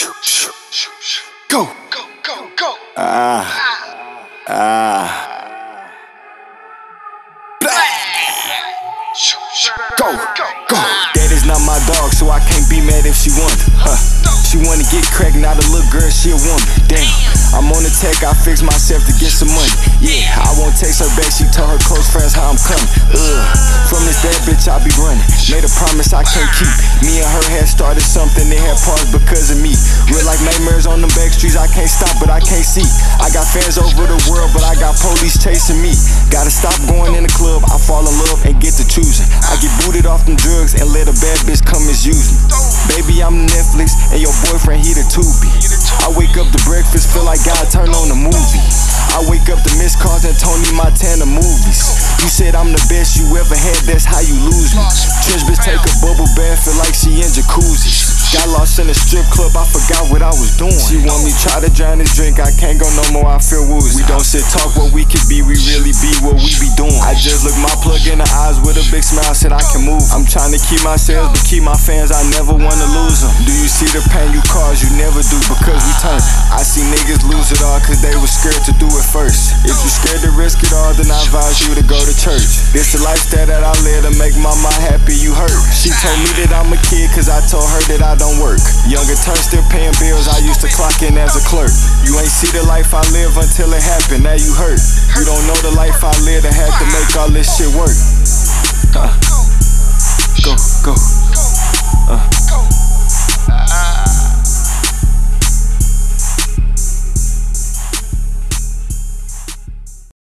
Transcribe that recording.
Go. Go. That is not my dog, so I can't be mad if she wanted. She wanna get cracked, not a little girl, she a woman. Damn, I'm on the tech, I fix myself to get some money. Yeah, I won't text her back, she told her close friends how I'm coming. From this bad bitch I be running. Made a promise I can't keep. Me and her had started something, they had paused because of me. Real like nightmares on them back streets, I can't stop but I can't see. I got fans over the world, but I got police chasing me. Gotta stop going in the club, I fall in love and get to choosing. I get booted off them drugs and let a bad bitch come misuse me. Baby, I'm Netflix and your boyfriend, he the Tubi. I wake up to breakfast, feel like God turned on the movie. I wake up to missed calls and Tony Montana movies. You said I'm the best you ever had, that's how you lose me. Trench bitch take a bubble bath, feel like she in jacuzzis. Got lost in a strip club, I forgot what I was doing. She want me try to drown this drink, I can't go no more, I feel woozy. We don't sit talk what we could be, we really be what we be doing. I just look my plug in the eyes with a big smile, said I can move. I'm trying to keep my sales, but keep my fans, I never wanna lose them. Do you see the pain you cause? You never do because we turn. I see niggas lose it all cause they was scared to do it first. If you scared to risk it all, then I advise you to go to church. This the lifestyle that I live to make mama happy, you hurt. She told me that I'm a kid cause I told her that I don't work. Younger turn, still paying bills, I used to clock in as a clerk. You ain't see the life I live until it happened, now you hurt. You don't know the life I lived, I had to make all this shit work. Go.